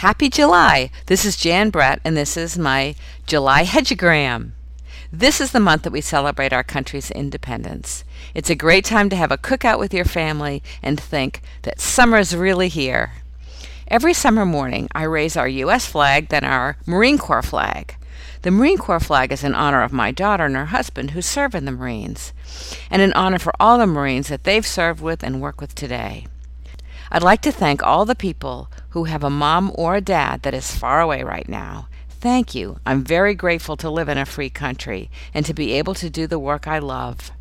Happy July! This is Jan Brett, and this is my July Hedgeogram. This is the month that we celebrate our country's independence. It's a great time to have a cookout with your family and think that summer is really here. Every summer morning, I raise our U.S. flag, then our Marine Corps flag. The Marine Corps flag is in honor of my daughter and her husband who serve in the Marines, and in honor for all the Marines that they've served with and work with today. I'd like to thank all the people who have a mom or a dad that is far away right now. Thank you. I'm very grateful to live in a free country and to be able to do the work I love.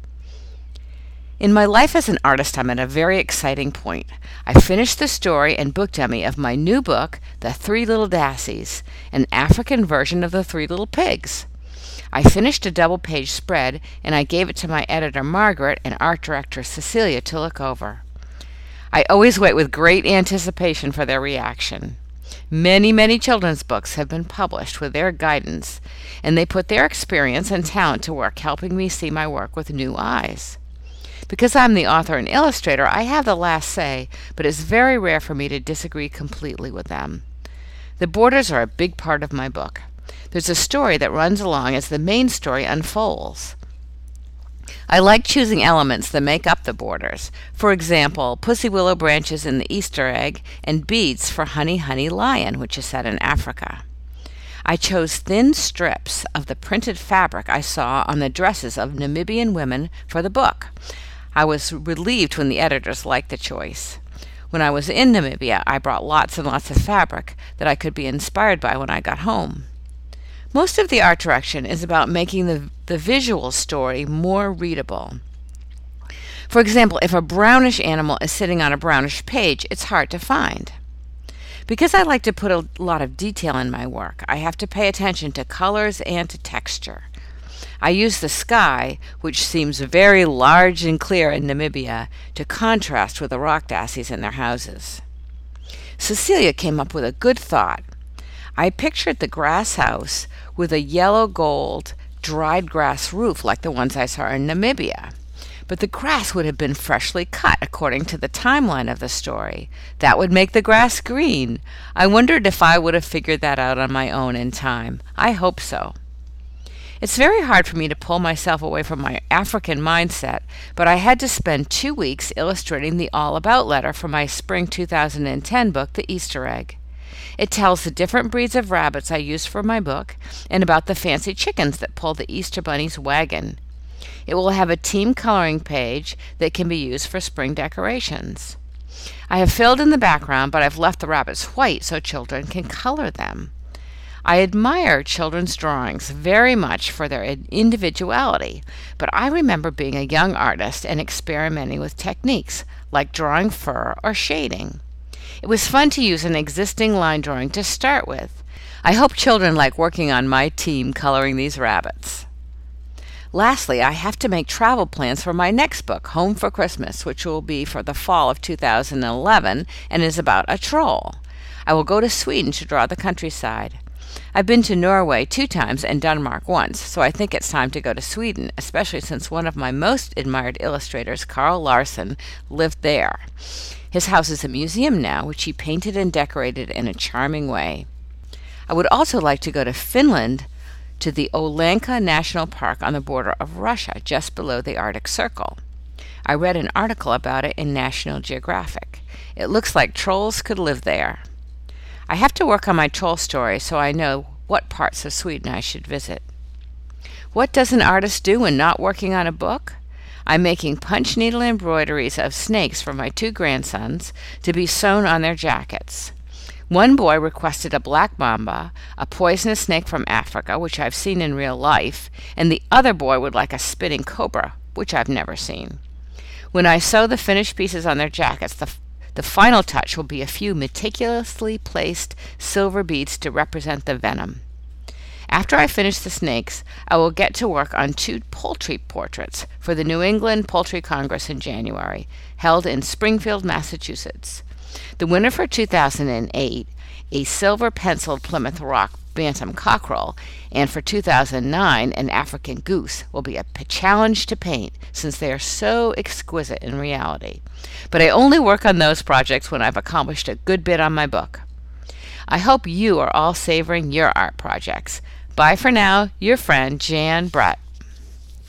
In my life as an artist, I'm at a very exciting point. I finished the story and book dummy of my new book, The Three Little Dassies, an African version of The Three Little Pigs. I finished a double-page spread, and I gave it to my editor, Margaret, and art director, Cecilia, to look over. I always wait with great anticipation for their reaction. Many children's books have been published with their guidance, and they put their experience and talent to work helping me see my work with new eyes. Because I'm the author and illustrator, I have the last say, but it's very rare for me to disagree completely with them. The borders are a big part of my book. There's a story that runs along as the main story unfolds. I like choosing elements that make up the borders. For example, pussy willow branches in the Easter egg and beads for Honey Honey Lion, which is set in Africa. I chose thin strips of the printed fabric I saw on the dresses of Namibian women for the book. I was relieved when the editors liked the choice. When I was in Namibia, I brought lots and lots of fabric that I could be inspired by when I got home. Most of the art direction is about making the visual story more readable. For example, if a brownish animal is sitting on a brownish page, it's hard to find. Because I like to put a lot of detail in my work, I have to pay attention to colors and to texture. I use the sky, which seems very large and clear in Namibia, to contrast with the rock dassies in their houses. Cecilia came up with a good thought. I pictured the grass house with a yellow gold dried grass roof like the ones I saw in Namibia. But the grass would have been freshly cut according to the timeline of the story. That would make the grass green. I wondered if I would have figured that out on my own in time. I hope so. It's very hard for me to pull myself away from my African mindset, but I had to spend 2 weeks illustrating the All About letter for my spring 2010 book, The Easter Egg. It tells the different breeds of rabbits I used for my book and about the fancy chickens that pull the Easter Bunny's wagon. It will have a team coloring page that can be used for spring decorations. I have filled in the background, but I've left the rabbits white so children can color them. I admire children's drawings very much for their individuality, but I remember being a young artist and experimenting with techniques like drawing fur or shading. It was fun to use an existing line drawing to start with. I hope children like working on my team coloring these rabbits. Lastly, I have to make travel plans for my next book, Home for Christmas, which will be for the fall of 2011 and is about a troll. I will go to Sweden to draw the countryside. I've been to Norway 2 times and Denmark once, so I think it's time to go to Sweden, especially since one of my most admired illustrators, Carl Larsson, lived there. His house is a museum now, which he painted and decorated in a charming way. I would also like to go to Finland, to the Olenka National Park on the border of Russia, just below the Arctic Circle. I read an article about it in National Geographic. It looks like trolls could live there. I have to work on my troll story so I know what parts of Sweden I should visit. What does an artist do when not working on a book? I'm making punch needle embroideries of snakes for my 2 grandsons to be sewn on their jackets. One boy requested a black mamba, a poisonous snake from Africa, which I've seen in real life, and the other boy would like a spinning cobra, which I've never seen. When I sew the finished pieces on their jackets, the final touch will be a few meticulously placed silver beads to represent the venom. After I finish the snakes, I will get to work on 2 poultry portraits for the New England Poultry Congress in January, held in Springfield, Massachusetts. The winner for 2008, a silver-penciled Plymouth Rock bantam cockerel, and for 2009, an African goose, will be a challenge to paint since they are so exquisite in reality. But I only work on those projects when I've accomplished a good bit on my book. I hope you are all savoring your art projects. Bye for now, your friend Jan Brett.